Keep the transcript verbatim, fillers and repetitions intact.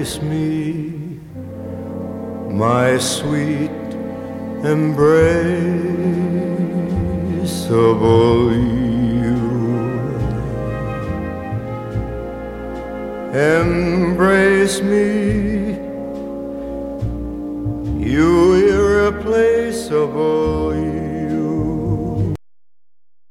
embrace me, my sweet embraceable you. Embrace me, you irreplaceable you.